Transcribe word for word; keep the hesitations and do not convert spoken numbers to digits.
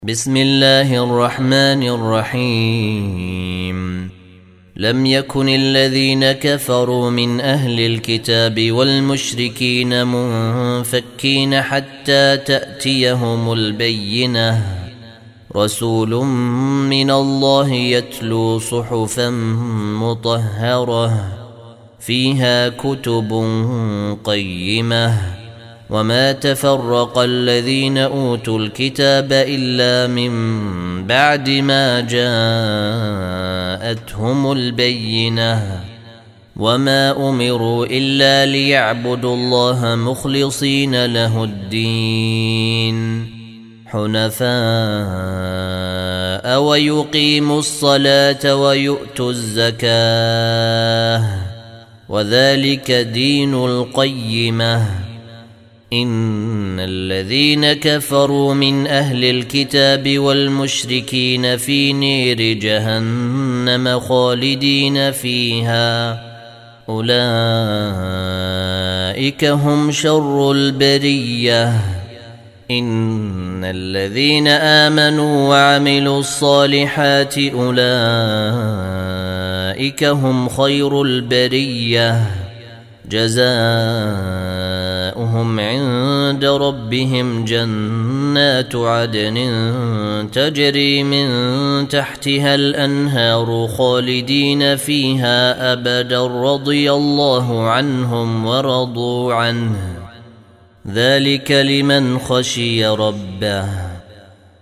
بسم الله الرحمن الرحيم لم يكن الذين كفروا من أهل الكتاب والمشركين منفكين حتى تأتيهم البينة رسول من الله يتلو صحفا مطهرة فيها كتب قيمة وما تفرق الذين أوتوا الكتاب إلا من بعد ما جاءتهم البينة وما أمروا إلا ليعبدوا الله مخلصين له الدين حنفاء ويقيموا الصلاة ويؤتوا الزكاة وذلك دين القيمة إن الذين كفروا من أهل الكتاب والمشركين في نير جهنم خالدين فيها أولئك هم شر البرية إن الذين آمنوا وعملوا الصالحات أولئك هم خير البرية جزاؤهم عند ربهم جنات عدن تجري من تحتها الأنهار خالدين فيها أبدا رضي الله عنهم ورضوا عنه ذلك لمن خشي ربه